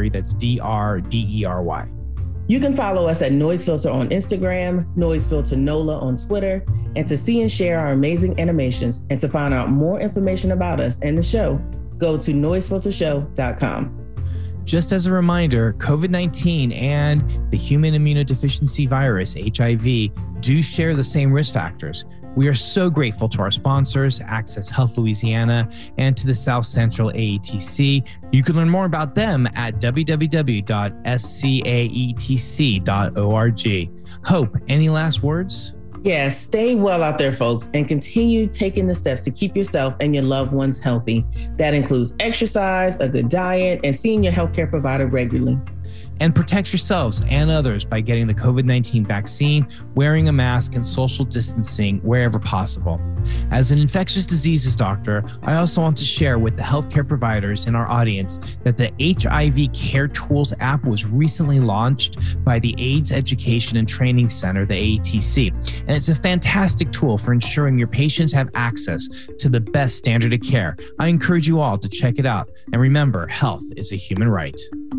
Drdery. That's DRDERY. You can follow us at Noise Filter on Instagram, Noise Filter NOLA on Twitter, and to see and share our amazing animations and to find out more information about us and the show, go to noisefiltershow.com. Just as a reminder, COVID-19 and the human immunodeficiency virus, HIV, do share the same risk factors. We are so grateful to our sponsors, Access Health Louisiana, and to the South Central AETC. You can learn more about them at www.scaetc.org. Hope, any last words? Yes, stay well out there, folks, and continue taking the steps to keep yourself and your loved ones healthy. That includes exercise, a good diet, and seeing your healthcare provider regularly. And protect yourselves and others by getting the COVID-19 vaccine, wearing a mask, and social distancing wherever possible. As an infectious diseases doctor, I also want to share with the healthcare providers in our audience that the HIV Care Tools app was recently launched by the AIDS Education and Training Center, the AETC. And it's a fantastic tool for ensuring your patients have access to the best standard of care. I encourage you all to check it out. And remember, health is a human right.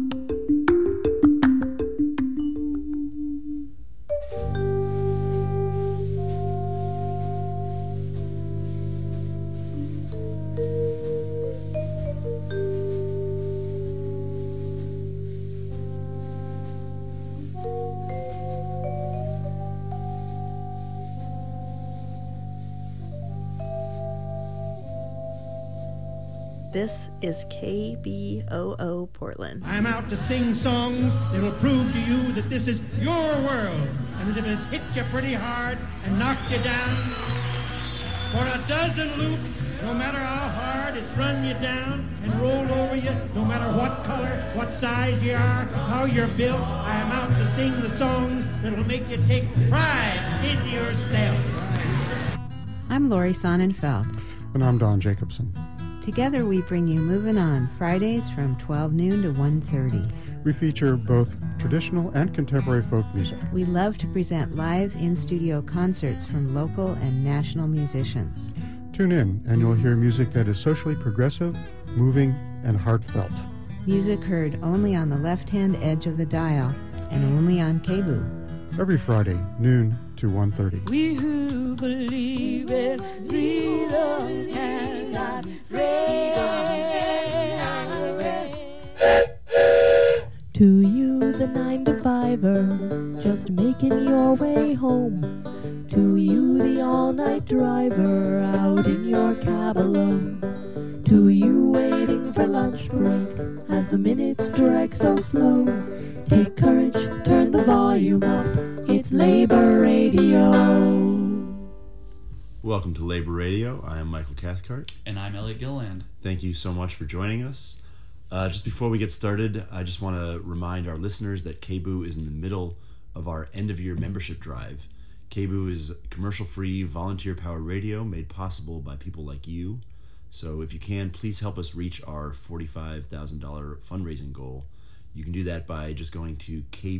This is KBOO Portland. I'm out to sing songs that'll prove to you that this is your world, and that if it's hit you pretty hard and knocked you down, for a dozen loops, no matter how hard it's run you down and rolled over you, no matter what color, what size you are, how you're built, I am out to sing the songs that'll make you take pride in yourself. I'm Lori Sonnenfeld. And I'm Don Jacobson. Together we bring you Moving On, Fridays from 12 noon to 1:30. We feature both traditional and contemporary folk music. We love to present live in-studio concerts from local and national musicians. Tune in and you'll hear music that is socially progressive, moving, and heartfelt. Music heard only on the left-hand edge of the dial and only on KBOO. Every Friday, noon to 1:30. We who believe in freedom cannot rest. To you, the 9-to-5er, just making your way home. To you, the all-night driver, out in your cab alone. To you, waiting for lunch break, as the minutes drag so slow. Take courage, turn the volume up, it's Labor Radio. Welcome to Labor Radio. I am Michael Cathcart. And I'm Elliot Gilland. Thank you so much for joining us. Just before we get started, I just want to remind our listeners that KBOO is in the middle of our end-of-year membership drive. KBOO is commercial-free, volunteer-powered radio made possible by people like you. So if you can, please help us reach our $45,000 fundraising goal. You can do that by just going to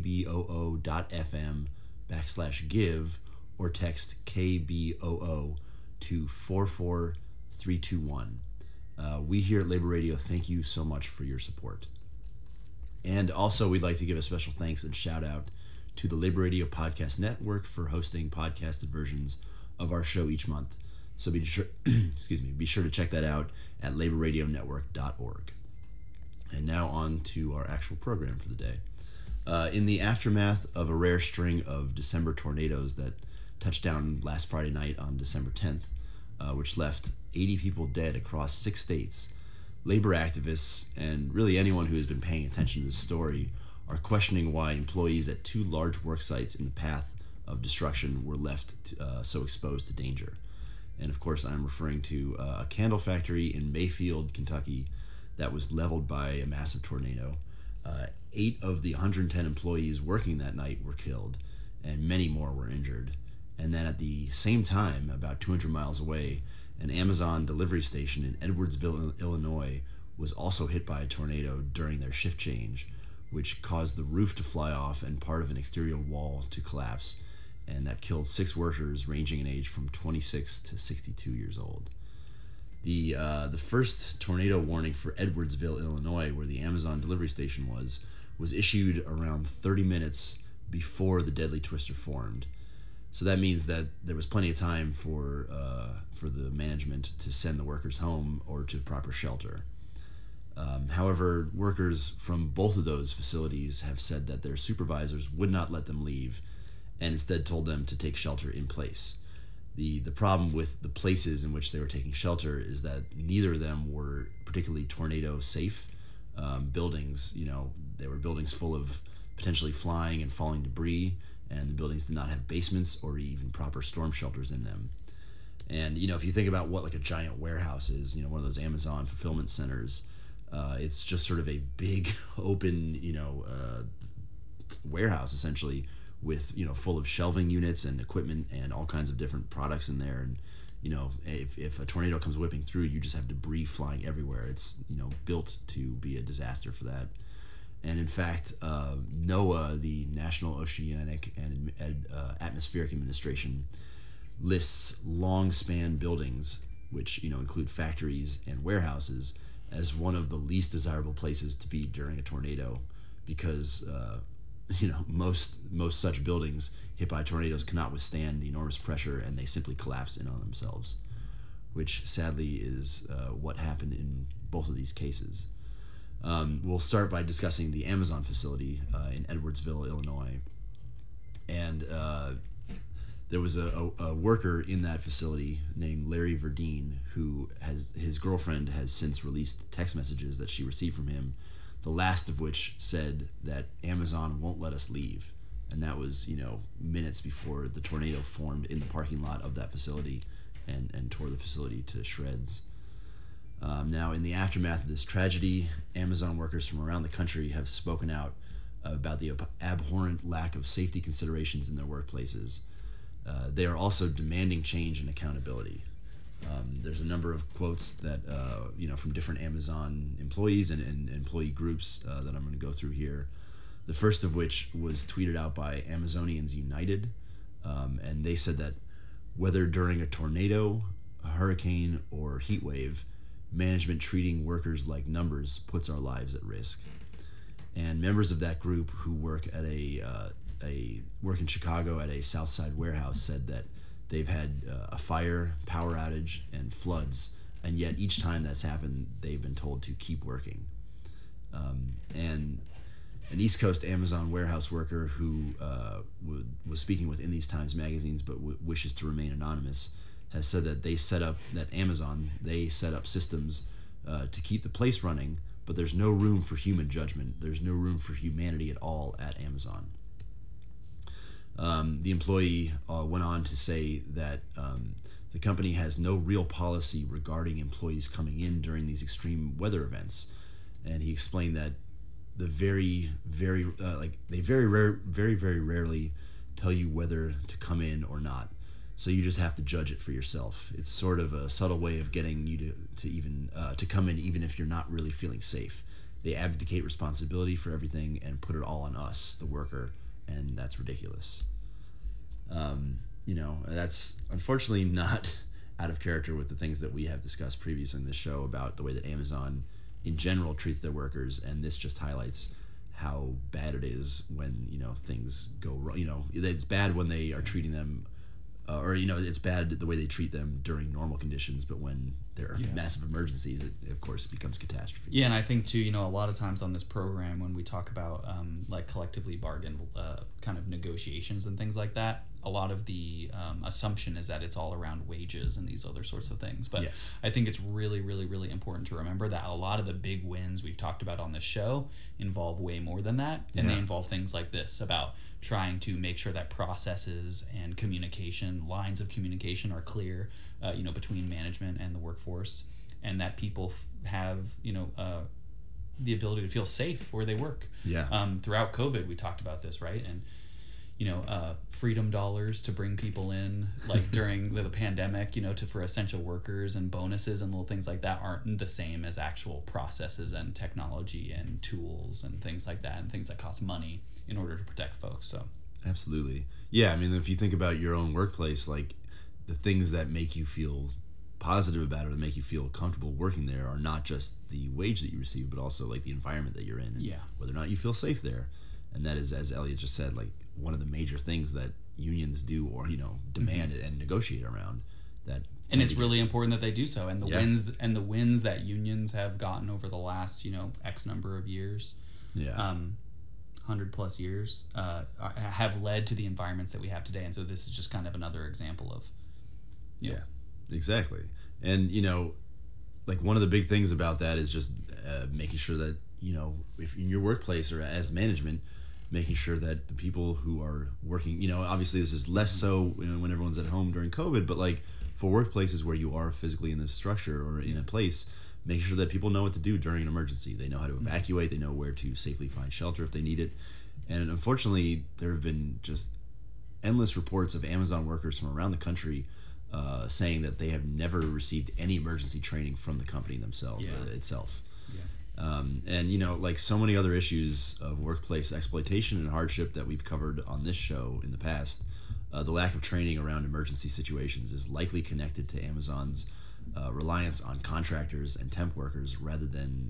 kboo.fm/give or text KBOO to 44321. We here at Labor Radio thank you so much for your support. And also, we'd like to give a special thanks and shout out to the Labor Radio Podcast Network for hosting podcasted versions of our show each month. So be sure to check that out at laborradionetwork.org. And now on to our actual program for the day. In the aftermath of a rare string of December tornadoes that touched down last Friday night on December 10th, which left 80 people dead across 6 states, labor activists, and really anyone who has been paying attention to this story, are questioning why employees at 2 large work sites in the path of destruction were left so exposed to danger. And of course, I'm referring to a candle factory in Mayfield, Kentucky, that was leveled by a massive tornado. 8 of the 110 employees working that night were killed, and many more were injured. And then at the same time, about 200 miles away, an Amazon delivery station in Edwardsville, Illinois, was also hit by a tornado during their shift change, which caused the roof to fly off and part of an exterior wall to collapse, and that killed 6 workers ranging in age from 26 to 62 years old. The first tornado warning for Edwardsville, Illinois, where the Amazon delivery station was issued around 30 minutes before the deadly twister formed. So that means that there was plenty of time for the management to send the workers home or to proper shelter. However, workers from both of those facilities have said that their supervisors would not let them leave and instead told them to take shelter in place. The problem with the places in which they were taking shelter is that neither of them were particularly tornado safe buildings. They were buildings full of potentially flying and falling debris, and the buildings did not have basements or even proper storm shelters in them. And if you think about what like a giant warehouse is, one of those Amazon fulfillment centers, it's just sort of a big open warehouse essentially, with full of shelving units and equipment and all kinds of different products in there. And if a tornado comes whipping through, you just have debris flying everywhere. It's built to be a disaster for that. And in fact, NOAA, the National Oceanic and Atmospheric Administration, lists long span buildings, which include factories and warehouses, as one of the least desirable places to be during a tornado, because most such buildings hit by tornadoes cannot withstand the enormous pressure, and they simply collapse in on themselves, which sadly is what happened in both of these cases. We'll start by discussing the Amazon facility in Edwardsville, Illinois. And there was a worker in that facility named Larry Verdeen, who his girlfriend has since released text messages that she received from him, the last of which said that Amazon won't let us leave. And that was, minutes before the tornado formed in the parking lot of that facility and tore the facility to shreds. Now, in the aftermath of this tragedy, Amazon workers from around the country have spoken out about the abhorrent lack of safety considerations in their workplaces. They are also demanding change and accountability. There's a number of quotes that from different Amazon employees and employee groups that I'm going to go through here. The first of which was tweeted out by Amazonians United, and they said that whether during a tornado, a hurricane, or heat wave, management treating workers like numbers puts our lives at risk. And members of that group who work at work in Chicago at a Southside warehouse said that they've had a fire, power outage, and floods, and yet each time that's happened, they've been told to keep working. And an East Coast Amazon warehouse worker who was speaking with In These Times magazines but wishes to remain anonymous has said that Amazon set up systems to keep the place running, but there's no room for human judgment. There's no room for humanity at all at Amazon. The employee went on to say that the company has no real policy regarding employees coming in during these extreme weather events, and he explained that they very rarely tell you whether to come in or not. So you just have to judge it for yourself. It's sort of a subtle way of getting you to come in even if you're not really feeling safe. They abdicate responsibility for everything and put it all on us, the worker, and that's ridiculous. That's unfortunately not out of character with the things that we have discussed previously in this show about the way that Amazon in general treats their workers, and this just highlights how bad it is when things go wrong. It's bad when they are treating them it's bad the way they treat them during normal conditions, but when there are massive emergencies, it of course becomes catastrophe. Yeah, and I think too, a lot of times on this program when we talk about collectively bargained kind of negotiations and things like that, a lot of the assumption is that it's all around wages and these other sorts of things. But yes. I think it's really, really, really important to remember that a lot of the big wins we've talked about on this show involve way more than that, and they involve things like this about trying to make sure that processes and lines of communication are clear, between management and the workforce, and that people have, the ability to feel safe where they work. Yeah. Throughout COVID, we talked about this, right? And, freedom dollars to bring people in, like during the pandemic, for essential workers, and bonuses and little things like that aren't the same as actual processes and technology and tools and things like that, and things that cost money in order to protect folks. So absolutely. Yeah, I mean, if you think about your own workplace, like the things that make you feel positive about it and make you feel comfortable working there are not just the wage that you receive, but also like the environment that you're in, and whether or not you feel safe there. And that is, as Elliot just said, like one of the major things that unions do, or demand and negotiate around. That, and it's really important that they do so. And the wins that unions have gotten over the last X number of years, 100+ years, have led to the environments that we have today. And so this is just kind of another example of. Exactly. And like one of the big things about that is just making sure that if in your workplace or as management, making sure that the people who are working, obviously this is less so when everyone's at home during COVID, but like for workplaces where you are physically in the structure or in a place, make sure that people know what to do during an emergency. They know how to evacuate. They know where to safely find shelter if they need it. And unfortunately, there have been just endless reports of Amazon workers from around the country saying that they have never received any emergency training from the company themselves itself. And like so many other issues of workplace exploitation and hardship that we've covered on this show in the past, the lack of training around emergency situations is likely connected to Amazon's reliance on contractors and temp workers rather than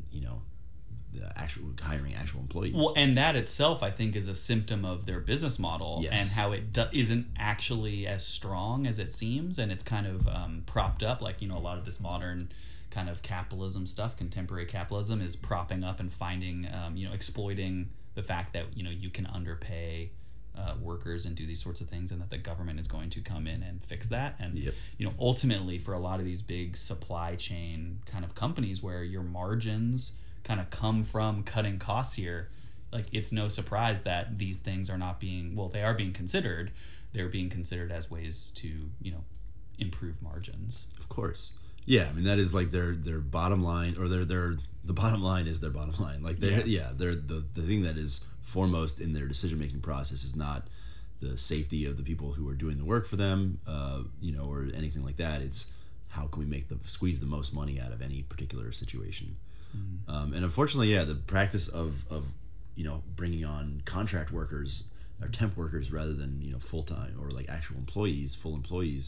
the actual hiring actual employees. Well, and that itself, I think, is a symptom of their business model and how it isn't actually as strong as it seems, and it's kind of propped up. Like a lot of this modern kind of capitalism stuff, contemporary capitalism, is propping up and finding, exploiting the fact that you can underpay workers and do these sorts of things, and that the government is going to come in and fix that. And ultimately, for a lot of these big supply chain kind of companies where your margins kind of come from cutting costs here, like it's no surprise that these things are not being, they are being considered. They're being considered as ways to improve margins. Of course. Yeah, I mean that is like their bottom line, or the bottom line is their bottom line. Like they're the thing that is foremost in their decision making process is not the safety of the people who are doing the work for them, or anything like that. It's how can we squeeze the most money out of any particular situation. And unfortunately, the practice of bringing on contract workers or temp workers rather than full-time or like actual employees, full employees,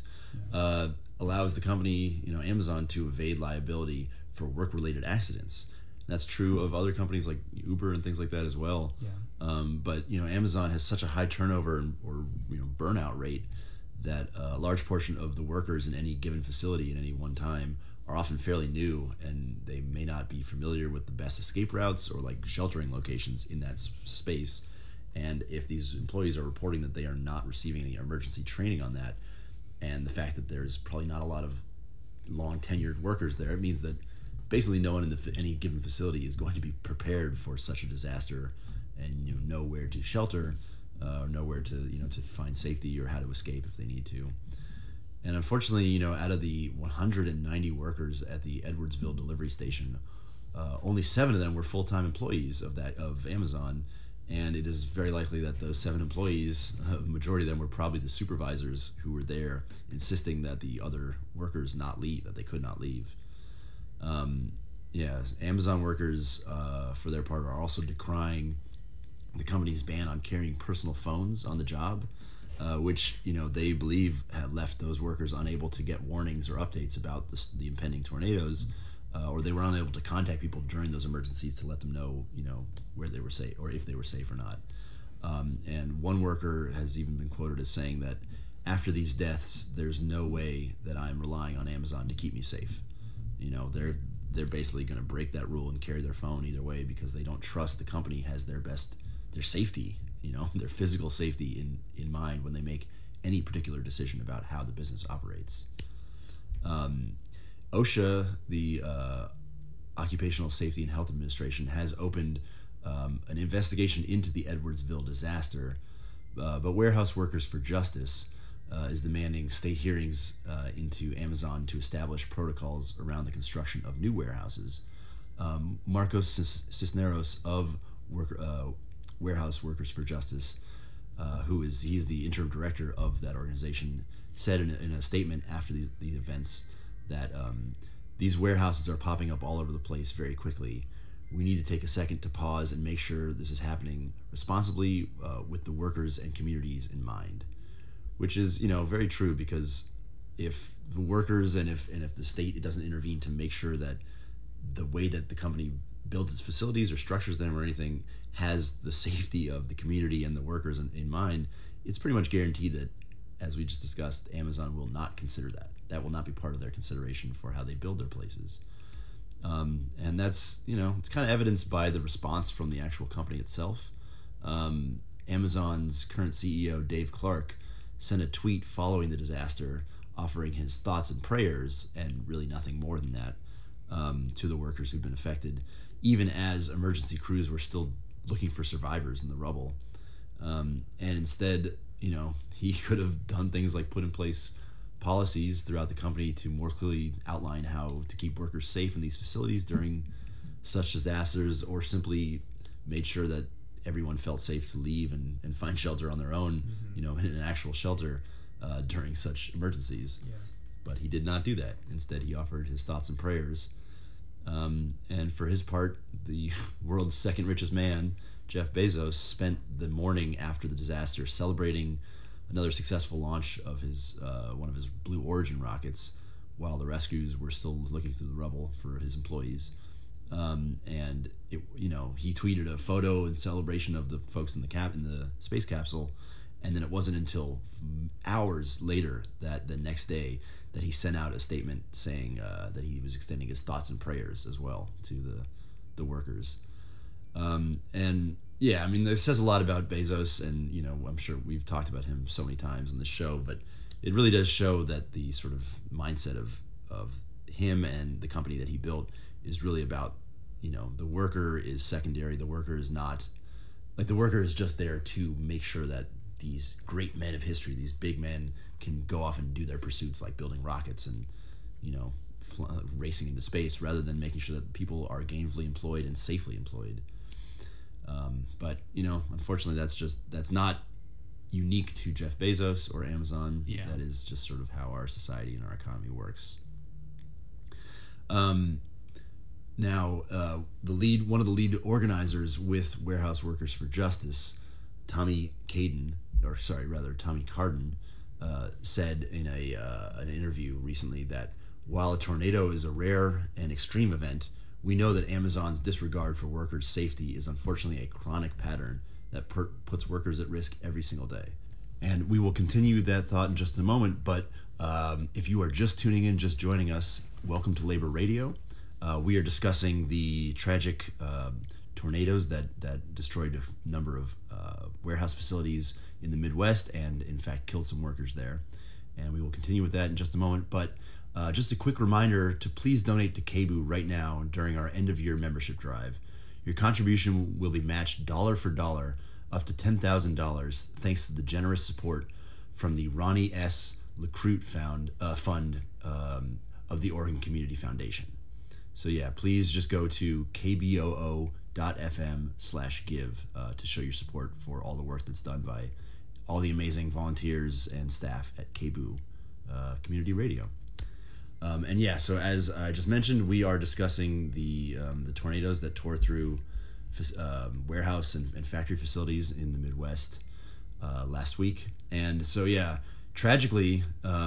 allows the company, Amazon, to evade liability for work-related accidents. That's true of other companies like Uber and things like that as well. But Amazon has such a high turnover or burnout rate that a large portion of the workers in any given facility at any one time are often fairly new, and they may not be familiar with the best escape routes or like sheltering locations in that space. And if these employees are reporting that they are not receiving any emergency training on that, and the fact that there's probably not a lot of long tenured workers there, it means that basically no one in any given facility is going to be prepared for such a disaster and know where to shelter, or know where to to find safety or how to escape if they need to. And unfortunately, out of the 190 workers at the Edwardsville delivery station, only 7 of them were full-time employees of Amazon, and it is very likely that those 7 employees, majority of them were probably the supervisors who were there, insisting that the other workers not leave, that they could not leave. Amazon workers, for their part, are also decrying the company's ban on carrying personal phones on the job, which they believe had left those workers unable to get warnings or updates about the impending tornadoes, or they were unable to contact people during those emergencies to let them know where they were safe or if they were safe or not. And one worker has even been quoted as saying that after these deaths, there's no way that I'm relying on Amazon to keep me safe. They're basically going to break that rule and carry their phone either way because they don't trust the company has their safety, their physical safety in mind when they make any particular decision about how the business operates. OSHA, the Occupational Safety and Health Administration, has opened an investigation into the Edwardsville disaster, but Warehouse Workers for Justice is demanding state hearings into Amazon to establish protocols around the construction of new warehouses. Marcos Cisneros of Warehouse Workers for Justice, he is the interim director of that organization, said in a statement after the events that these warehouses are popping up all over the place very quickly. We need to take a second to pause and make sure this is happening responsibly with the workers and communities in mind, which is very true because if the workers and if the state doesn't intervene to make sure that the way that the company builds its facilities or structures them or anything has the safety of the community and the workers in mind, it's pretty much guaranteed that, as we just discussed, Amazon will not consider that. That will not be part of their consideration for how they build their places. And that's, it's kind of evidenced by the response from the actual company itself. Amazon's current CEO, Dave Clark, sent a tweet following the disaster offering his thoughts and prayers, and really nothing more than that, to the workers who've been affected, even as emergency crews were still looking for survivors in the rubble. And instead, he could have done things like put in place policies throughout the company to more clearly outline how to keep workers safe in these facilities during such disasters, or simply made sure that everyone felt safe to leave and find shelter on their own, in an actual shelter during such emergencies. Yeah. But he did not do that. Instead, he offered his thoughts and prayers. And for his part, the world's second richest man, Jeff Bezos, spent the morning after the disaster celebrating another successful launch of his one of his Blue Origin rockets, while the rescues were still looking through the rubble for his employees. And he tweeted a photo in celebration of the folks in the space capsule, and then it wasn't until hours later, that the next day, that he sent out a statement saying that he was extending his thoughts and prayers as well to the workers. And yeah, I mean, this says a lot about Bezos, and I'm sure we've talked about him so many times on the show, but it really does show that the sort of mindset of him and the company that he built is really about, the worker is secondary. The worker is not, the worker is just there to make sure that these great men of history, these big men, can go off and do their pursuits like building rockets and, racing into space, rather than making sure that people are gainfully employed and safely employed. But unfortunately, that's not unique to Jeff Bezos or Amazon. Yeah. That is just sort of how our society and our economy works. Now, one of the lead organizers with Warehouse Workers for Justice, Tommy Carden, said in an interview recently that while a tornado is a rare and extreme event, we know that Amazon's disregard for workers' safety is unfortunately a chronic pattern that puts workers at risk every single day. And we will continue that thought in just a moment, but if you are just tuning in, just joining us, welcome to Labor Radio. We are discussing the tragic tornadoes that destroyed a number of warehouse facilities in the Midwest and, in fact, killed some workers there. And we will continue with that in just a moment, but just a quick reminder to please donate to KBOO right now during our end-of-year membership drive. Your contribution will be matched dollar for dollar up to $10,000 thanks to the generous support from the Ronnie S. LeCrute Fund of the Oregon Community Foundation. So yeah, please just go to kboo.fm/give to show your support for all the work that's done by all the amazing volunteers and staff at KBOO Community Radio. And yeah, so as I just mentioned, we are discussing the tornadoes that tore through warehouse and factory facilities in the Midwest last week. And so yeah, tragically,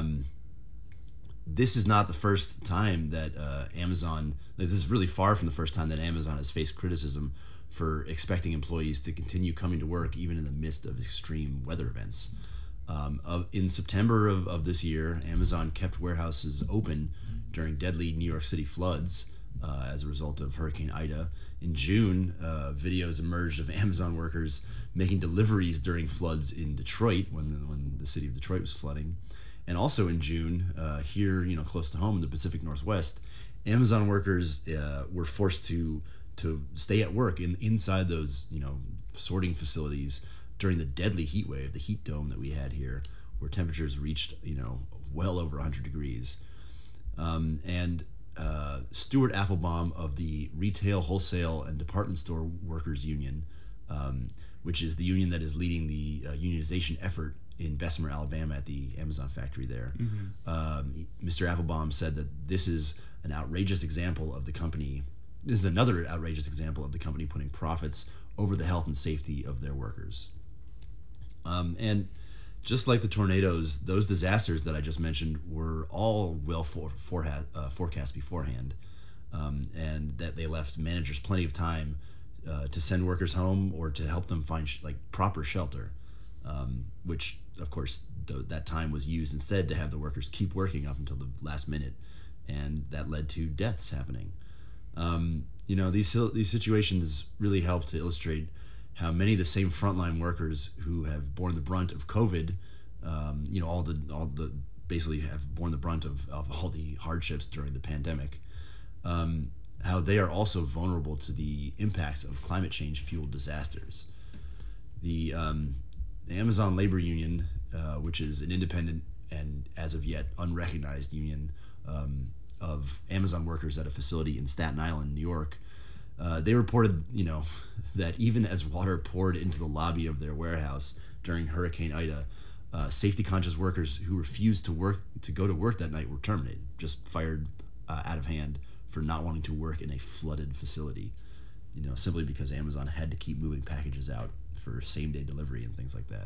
this is not the first time that Amazon, this is really far from the first time that Amazon has faced criticism for expecting employees to continue coming to work even in the midst of extreme weather events. In September of this year, Amazon kept warehouses open during deadly New York City floods as a result of Hurricane Ida. In June, videos emerged of Amazon workers making deliveries during floods in Detroit when the city of Detroit was flooding. And also in June, here, close to home in the Pacific Northwest, Amazon workers were forced to stay at work inside those, sorting facilities during the deadly heat wave, the heat dome that we had here, where temperatures reached, well over 100 degrees. And Stuart Applebaum of the Retail, Wholesale, and Department Store Workers Union, which is the union that is leading the unionization effort in Bessemer, Alabama, at the Amazon factory there. Mm-hmm. Mr. Applebaum said that this is an outrageous example of the company. This is another outrageous example of the company putting profits over the health and safety of their workers. And just like the tornadoes, those disasters that I just mentioned were all well forecast beforehand, and that they left managers plenty of time to send workers home or to help them find proper shelter, which of course that time was used instead to have the workers keep working up until the last minute, and that led to deaths happening. These situations really help to illustrate how many of the same frontline workers who have borne the brunt of COVID, all the basically have borne the brunt of all the hardships during the pandemic, how they are also vulnerable to the impacts of climate change fueled disasters. The Amazon Labor Union, which is an independent and as of yet unrecognized union of Amazon workers at a facility in Staten Island, New York, they reported, that even as water poured into the lobby of their warehouse during Hurricane Ida, safety-conscious workers who refused to go to work that night were terminated, just fired out of hand for not wanting to work in a flooded facility, simply because Amazon had to keep moving packages out for same-day delivery and things like that.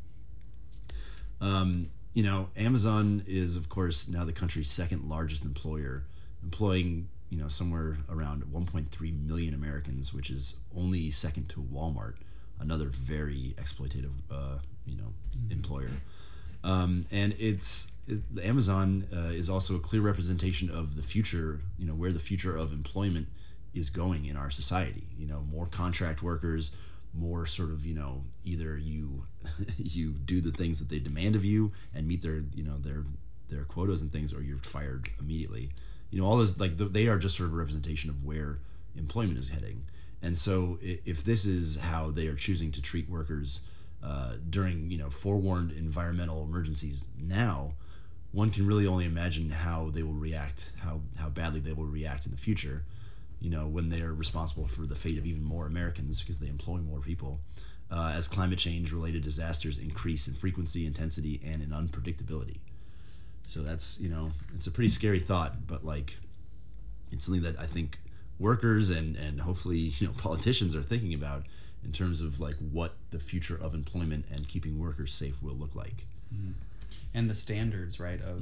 Amazon is, of course, now the country's second largest employer, employing, somewhere around 1.3 million Americans, which is only second to Walmart, another very exploitative, employer. And Amazon is also a clear representation of the future, where the future of employment is going in our society. More contract workers, more sort of, either you do the things that they demand of you and meet their quotas and things, or you're fired immediately. All this, they are just sort of a representation of where employment is heading. And so if this is how they are choosing to treat workers during, forewarned environmental emergencies now, one can really only imagine how they will react, how badly they will react in the future, when they are responsible for the fate of even more Americans because they employ more people, as climate change related disasters increase in frequency, intensity, and in unpredictability. So that's, it's a pretty scary thought, but it's something that I think workers and hopefully, politicians are thinking about in terms of what the future of employment and keeping workers safe will look like. Mm-hmm. And the standards, right, of,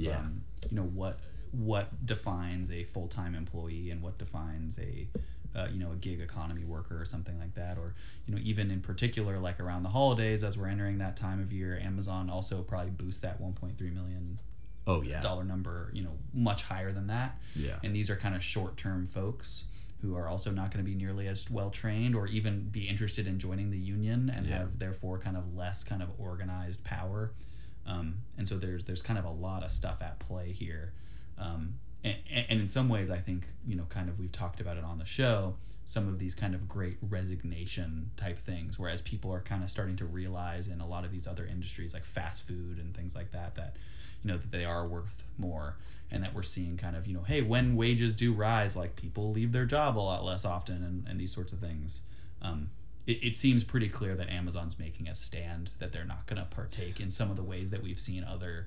what defines a full-time employee and what defines a gig economy worker or something like that, or even in particular around the holidays as we're entering that time of year, Amazon also probably boosts that 1.3 million dollar number much higher than that. And these are kind of short-term folks who are also not going to be nearly as well trained or even be interested in joining the union and have therefore kind of less kind of organized power. And so there's kind of a lot of stuff at play here. And in some ways, I think, kind of we've talked about it on the show, some of these kind of great resignation type things, whereas people are kind of starting to realize in a lot of these other industries like fast food and things like that, that they are worth more, and that we're seeing kind of, hey, when wages do rise, people leave their job a lot less often and these sorts of things. It seems pretty clear that Amazon's making a stand that they're not going to partake in some of the ways that we've seen other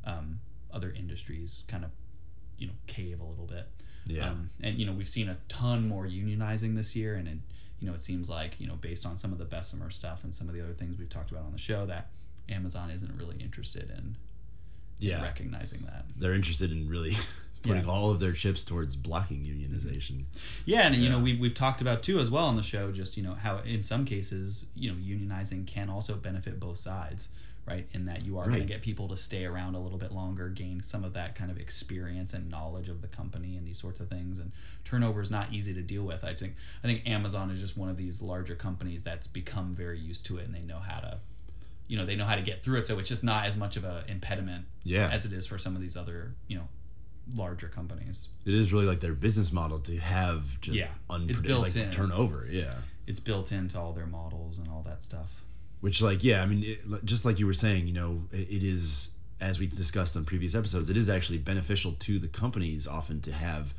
industries kind of cave a little bit. And we've seen a ton more unionizing this year, and it seems like based on some of the Bessemer stuff and some of the other things we've talked about on the show, that Amazon isn't really interested in recognizing that. They're interested in really putting all of their chips towards blocking unionization. And we've talked about too as well on the show, just how in some cases unionizing can also benefit both sides, right? In that you are going to get people to stay around a little bit longer, gain some of that kind of experience and knowledge of the company and these sorts of things. And turnover is not easy to deal with. I think Amazon is just one of these larger companies that's become very used to it, and they know how to get through it. So it's just not as much of an impediment as it is for some of these other, larger companies. It is really their business model to have just it's built in turnover. It's built into all their models and all that stuff. Which just like you were saying, it is, as we discussed on previous episodes, it is actually beneficial to the companies often to have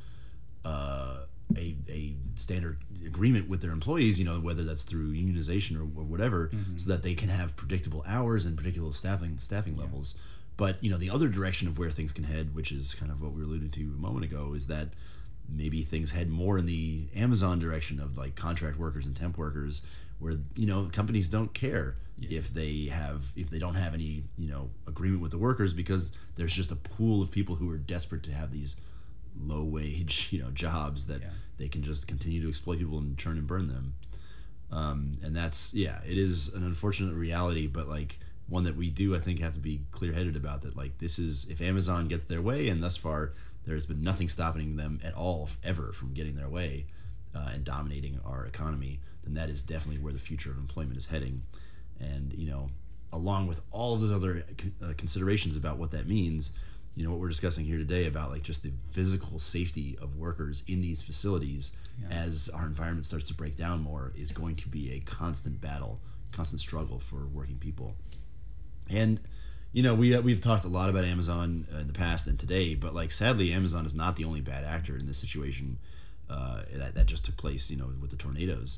a standard agreement with their employees, whether that's through unionization or whatever, so that they can have predictable hours and predictable staffing levels. But the other direction of where things can head, which is kind of what we were alluding to a moment ago, is that maybe things head more in the Amazon direction of contract workers and temp workers, where companies don't care if they don't have any agreement with the workers, because there's just a pool of people who are desperate to have these low wage jobs that they can just continue to exploit people and churn and burn them. And that's it is an unfortunate reality, but like one that we do I think have to be clear-headed about, that like this is, if Amazon gets their way, and thus far there's been nothing stopping them at all ever from getting their way and dominating our economy, then that is definitely where the future of employment is heading. And along with all of those other considerations about what that means, what we're discussing here today about like just the physical safety of workers in these facilities as our environment starts to break down more is going to be a constant battle, constant struggle for working people. And we've talked a lot about Amazon in the past and today, but like sadly Amazon is not the only bad actor in this situation that just took place with the tornadoes.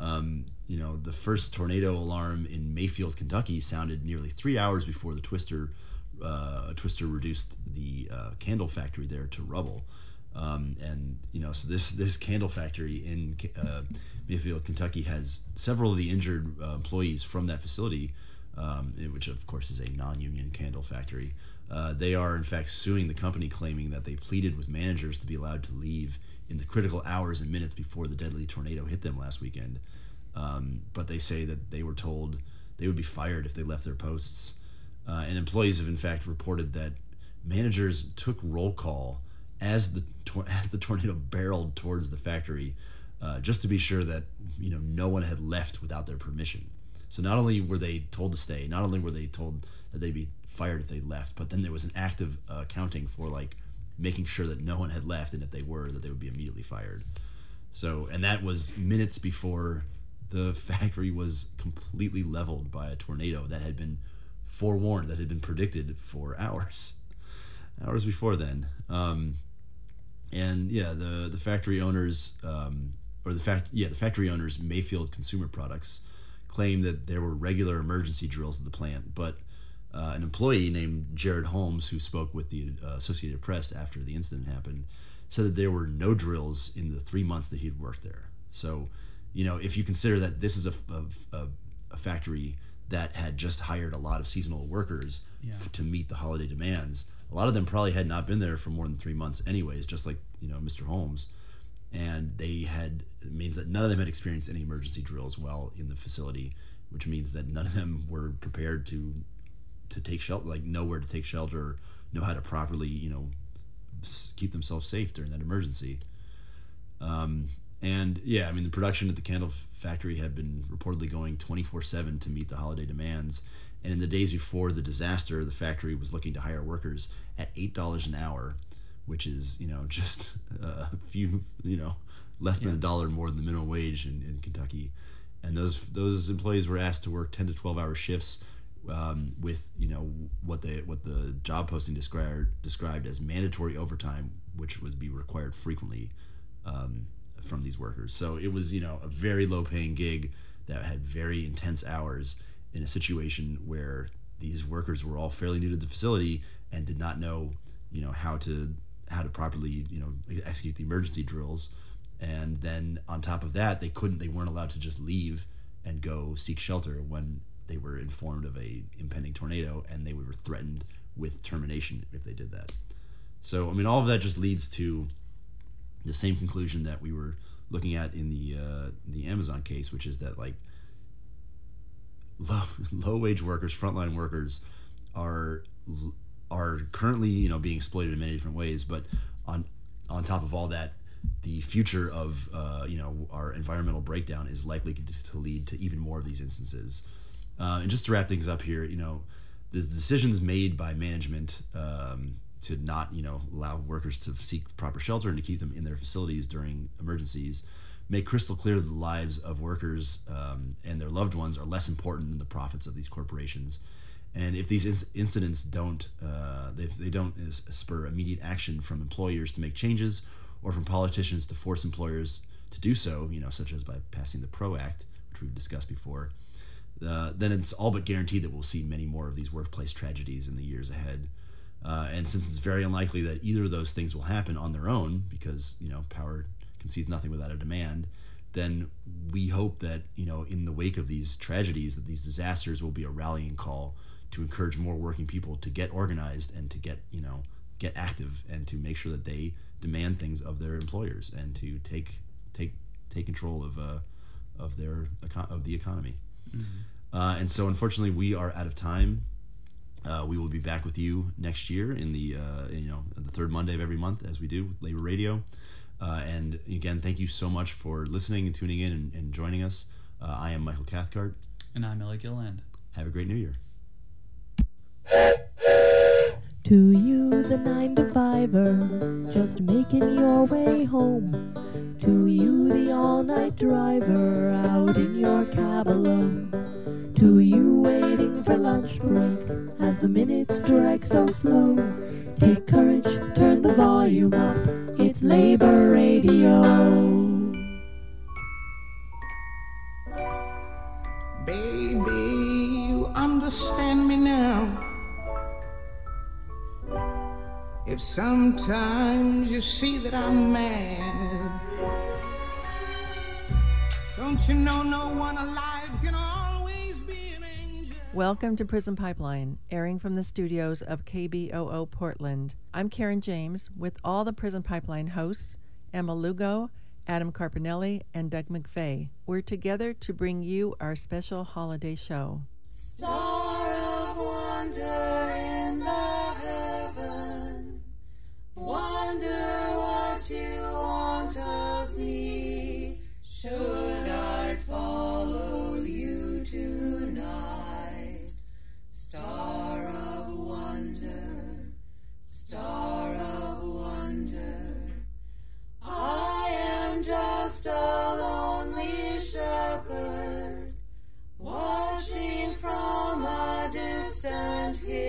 The first tornado alarm in Mayfield, Kentucky sounded nearly 3 hours before the Twister reduced the candle factory there to rubble. So this candle factory in Mayfield, Kentucky has several of the injured employees from that facility, which of course is a non-union candle factory. They are in fact suing the company, claiming that they pleaded with managers to be allowed to leave in the critical hours and minutes before the deadly tornado hit them last weekend. But they say that they were told they would be fired if they left their posts. And employees have in fact reported that managers took roll call as the tornado barreled towards the factory, just to be sure that no one had left without their permission. So not only were they told to stay, not only were they told that they'd be fired if they left, but then there was an active accounting for like making sure that no one had left, and if they were, that they would be immediately fired. So, and that was minutes before the factory was completely leveled by a tornado that had been forewarned, that had been predicted for hours before then. The factory owners, the factory owners, Mayfield Consumer Products, claimed that there were regular emergency drills at the plant, but an employee named Jared Holmes, who spoke with the Associated Press after the incident happened, said that there were no drills in the 3 months that he'd worked there. So, if you consider that this is a factory that had just hired a lot of seasonal workers to meet the holiday demands, a lot of them probably had not been there for more than 3 months anyways, just like Mr. Holmes. And it means that none of them had experienced any emergency drills while in the facility, which means that none of them were prepared to take shelter, like know where to take shelter, or know how to properly keep themselves safe during that emergency. The production at the candle factory had been reportedly going 24/7 to meet the holiday demands. And in the days before the disaster, the factory was looking to hire workers at $8 an hour, which is, just a few, less than $1 more than the minimum wage in Kentucky. And those employees were asked to work 10 to 12-hour shifts with, what the job posting described as mandatory overtime, which would be required frequently from these workers. So it was, a very low-paying gig that had very intense hours in a situation where these workers were all fairly new to the facility and did not know, how to properly, execute the emergency drills. And then on top of that, they weren't allowed to just leave and go seek shelter when they were informed of a impending tornado, and they were threatened with termination if they did that. So, all of that just leads to the same conclusion that we were looking at in the Amazon case, which is that like low wage workers, frontline workers are currently being exploited in many different ways. But on top of all that, the future of our environmental breakdown is likely to lead to even more of these instances. And just to wrap things up here, the decisions made by management to not allow workers to seek proper shelter and to keep them in their facilities during emergencies make crystal clear that the lives of workers and their loved ones are less important than the profits of these corporations. And if these incidents don't spur immediate action from employers to make changes, or from politicians to force employers to do so, such as by passing the PRO Act, which we've discussed before, then it's all but guaranteed that we'll see many more of these workplace tragedies in the years ahead. And since it's very unlikely that either of those things will happen on their own, because power concedes nothing without a demand, then we hope that, in the wake of these tragedies, that these disasters will be a rallying call to encourage more working people to get organized and to get active and to make sure that they demand things of their employers and to take control of the economy. And so, unfortunately, we are out of time. We will be back with you next year in the third Monday of every month, as we do with Labor Radio. And again, thank you so much for listening and tuning in and joining us. I am Michael Cathcart. And I'm Ellie Gilland. Have a great New Year. To you, the 9-to-5er, just making your way home. To you, the all-night driver, out in your cab alone. To you, waiting for lunch break, as the minutes drag so slow. Take courage, turn the volume up, it's Labor Radio. Baby, you understand me now. If sometimes you see that I'm mad, don't you know no one alive can always be an angel? Welcome to Prison Pipeline, airing from the studios of KBOO Portland. I'm Karen James with all the Prison Pipeline hosts, Emma Lugo, Adam Carpinelli, and Doug McVeigh. We're together to bring you our special holiday show. Star of wonder in the heaven, wonder what you want of me. Should I follow you tonight? Star of wonder, star of wonder. I am just a lonely shepherd, watching from a distant hill.